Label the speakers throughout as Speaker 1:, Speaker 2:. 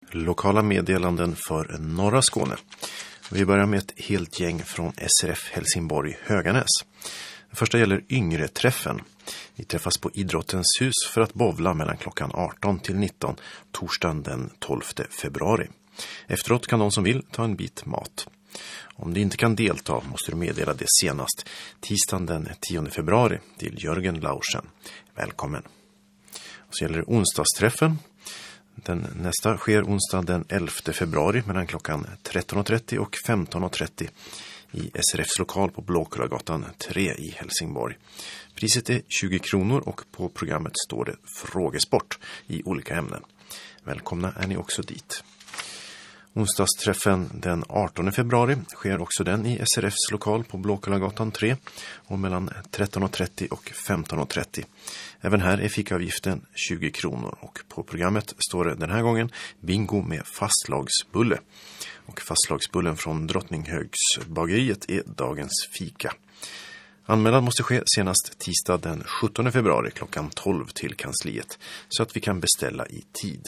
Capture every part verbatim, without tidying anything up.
Speaker 1: Lokala meddelanden för norra Skåne. Vi börjar med ett helt gäng från S R F Helsingborg Höganäs. Den första gäller yngre träffen. Vi träffas på Idrottens hus för att bowla mellan klockan arton till nitton torsdagen den tolfte februari. Efteråt kan de som vill ta en bit mat. Om du inte kan delta måste du meddela det senast tisdagen den tionde februari till Jörgen Laursen. Välkommen. Och så gäller det onsdagsträffen. Den nästa sker onsdag den elfte februari mellan klockan tretton och trettio och femton och trettio i S R F:s lokal på Blåkullagatan tre i Helsingborg. Priset är tjugo kronor och på programmet står det frågesport i olika ämnen. Välkomna är ni också dit. Onsdagsträffen den artonde februari sker också den i S R F:s lokal på Blåkullagatan tre och mellan tretton och trettio och femton och trettio. Även här är fikaavgiften tjugo kronor och på programmet står det den här gången bingo med fastlagsbulle. Och fastlagsbullen från Drottninghögsbageriet är dagens fika. Anmälan måste ske senast tisdag den sjuttonde februari klockan tolv till kansliet så att vi kan beställa i tid.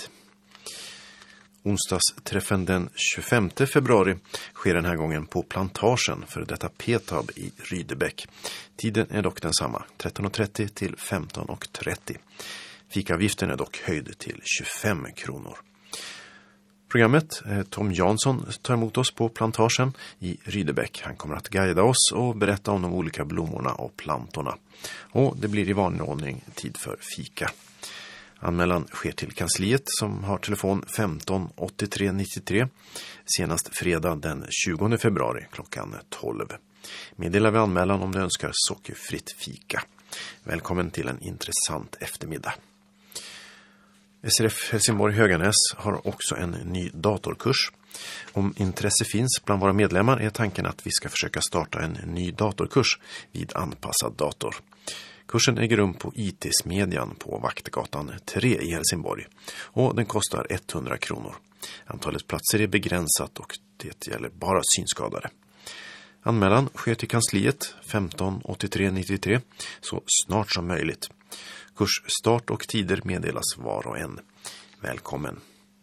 Speaker 1: Onsdagsträffen den tjugofemte februari sker den här gången på Plantagen för detta Petab i Rydebäck. Tiden är dock densamma, tretton och trettio till femton och trettio. Fikaavgiften är dock höjd till tjugofem kronor. Programmet, Tom Jansson tar emot oss på Plantagen i Rydebäck. Han kommer att guida oss och berätta om de olika blommorna och plantorna. Och det blir i vanlig ordning tid för fika. Anmälan sker till kansliet som har telefon femton åttiotre nittiotre senast fredag den tjugonde februari klockan tolv. Meddela vid anmälan om du önskar sockerfritt fika. Välkommen till en intressant eftermiddag. S R F Helsingborg Höganäs har också en ny datorkurs. Om intresse finns bland våra medlemmar är tanken att vi ska försöka starta en ny datorkurs vid anpassad dator. Kursen äger rum på I T-smedjan på Vaktgatan tre i Helsingborg och den kostar hundra kronor. Antalet platser är begränsat och det gäller bara synskadade. Anmälan sker till kansliet femton åttiotre nittiotre så snart som möjligt. Kursstart och tider meddelas var och en. Välkommen.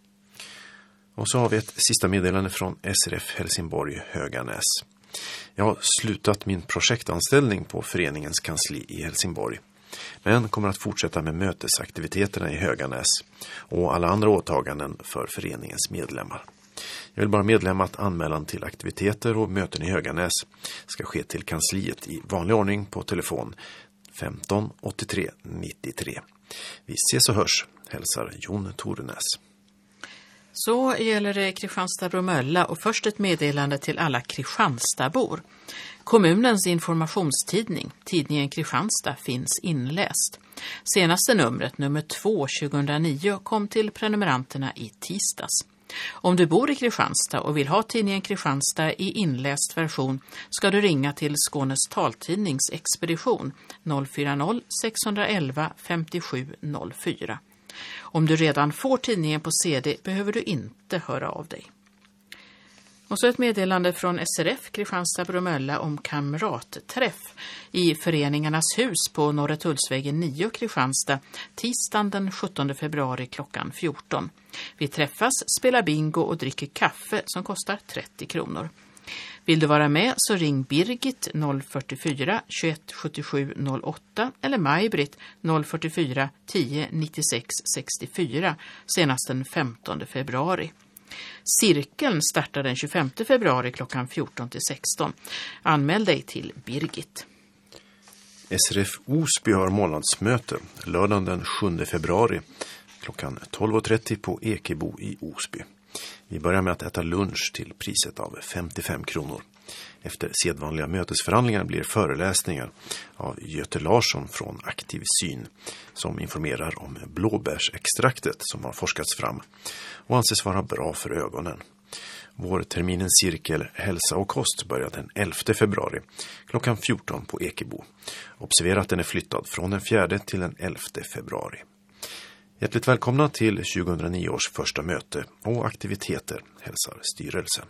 Speaker 1: Och så har vi ett sista meddelande från S R F Helsingborg Höganäs. Jag har slutat min projektanställning på föreningens kansli i Helsingborg. Men kommer att fortsätta med mötesaktiviteterna i Höganäs och alla andra åtaganden för föreningens medlemmar. Jag vill bara medlemma att anmälan till aktiviteter och möten i Höganäs ska ske till kansliet i vanlig ordning på telefon femton åttiotre nittiotre. Vi ses och hörs, hälsar Jon Torenäs.
Speaker 2: Så gäller det Kristianstad-Bromölla och först ett meddelande till alla Kristianstadbor. Kommunens informationstidning, tidningen Kristianstad, finns inläst. Senaste numret, nummer två tjugohundranio, kom till prenumeranterna i tisdags. Om du bor i Kristianstad och vill ha tidningen Kristianstad i inläst version ska du ringa till Skånes taltidnings expedition noll fyra noll sex ett ett fem sju noll fyra. Om du redan får tidningen på C D behöver du inte höra av dig. Och så ett meddelande från S R F Kristianstad-Bromölla om kamratträff i Föreningarnas hus på Norra Tullsvägen nio Kristianstad tisdagen den sjuttonde februari klockan fjorton. Vi träffas, spelar bingo och dricker kaffe som kostar trettio kronor. Vill du vara med så ring Birgit noll fyrtiofyra tjugoett sjuttiosju noll åtta eller Maj-Britt noll fyrtiofyra tio nittiosex sextiofyra senast den femtonde februari. Cirkeln startar den tjugofemte februari klockan fjorton till sexton. Anmäl dig till Birgit.
Speaker 1: S R F Osby har månadsmöte lördagen den sjunde februari klockan tolv och trettio på Ekebo i Osby. Vi börjar med att äta lunch till priset av femtiofem kronor. Efter sedvanliga mötesförhandlingar blir föreläsningar av Göte Larsson från Aktiv Syn som informerar om blåbärsextraktet som har forskats fram och anses vara bra för ögonen. Vår terminens cirkel Hälsa och kost börjar den elfte februari klockan fjorton på Ekebo. Observera att den är flyttad från den fjärde till den elfte februari. Hjärtligt välkomna till tjugohundranio års första möte och aktiviteter, hälsar styrelsen.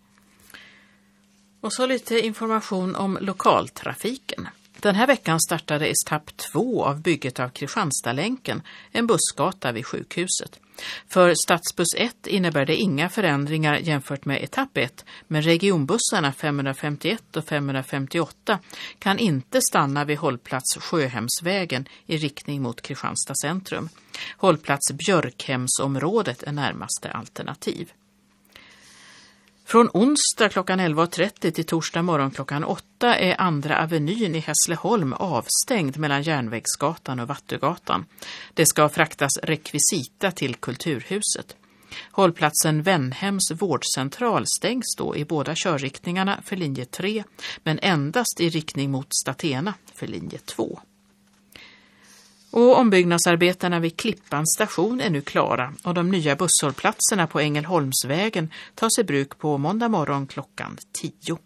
Speaker 2: Och så lite information om lokaltrafiken. Den här veckan startade etapp två av bygget av Kristianstadlänken, en bussgata vid sjukhuset. För stadsbuss ett innebär det inga förändringar jämfört med etapp ett, men regionbussarna femhundrafemtioett och femhundrafemtioåtta kan inte stanna vid hållplats Sjöhemsvägen i riktning mot Kristianstad centrum. Hållplats Björkhemsområdet är närmaste alternativ. Från onsdag klockan elva och trettio till torsdag morgon klockan åtta är Andra Avenyn i Hässleholm avstängd mellan Järnvägsgatan och Vattugatan. Det ska fraktas rekvisita till Kulturhuset. Hållplatsen Vennhems vårdcentral stängs då i båda körriktningarna för linje tre, men endast i riktning mot Statena för linje två. Och ombyggnadsarbetena vid Klippan station är nu klara och de nya busshållplatserna på Ängelholmsvägen tas i bruk på måndag morgon klockan tio.